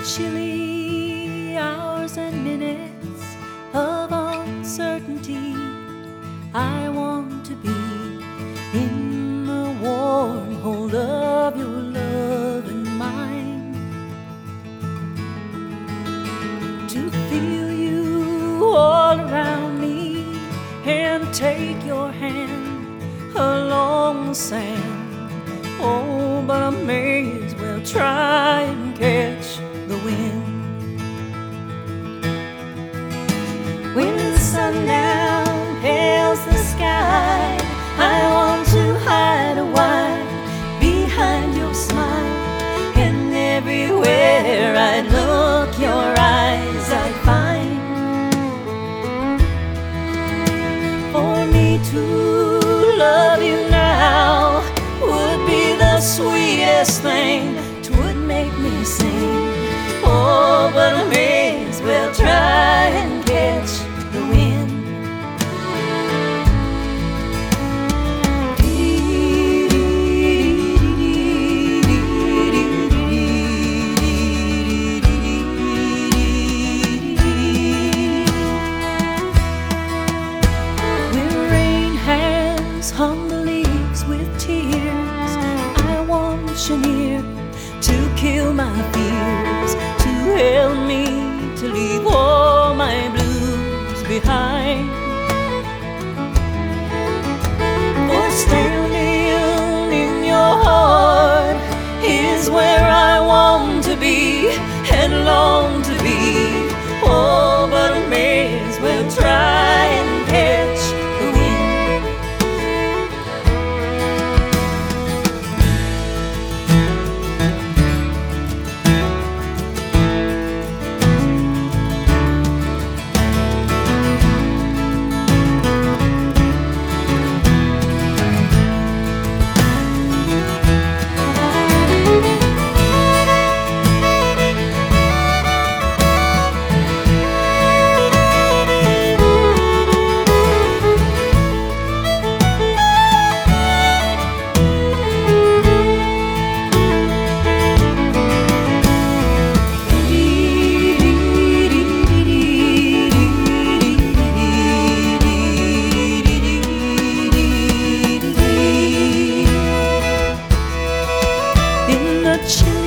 chilly hours and minutes of uncertainty, I want to be in the warm hold of your love and mine, to feel you all around me and take your hand along the sand. Oh, but I may as well try and catch the wind. When the sundown pales the sky, I want to hide a while behind your smile, and everywhere I look, your eyes I find. For me to love you now would be the sweetest thing. 'Twould make me sing. Oh, but I may as well try and catch the wind. When rain has hung the leaves with tears, I want you near to kill my fears, to help me to leave all my blues behind. For standing in your heart is where I want to be and long to be. Oh, but I may as well try and catch the wind. Chilly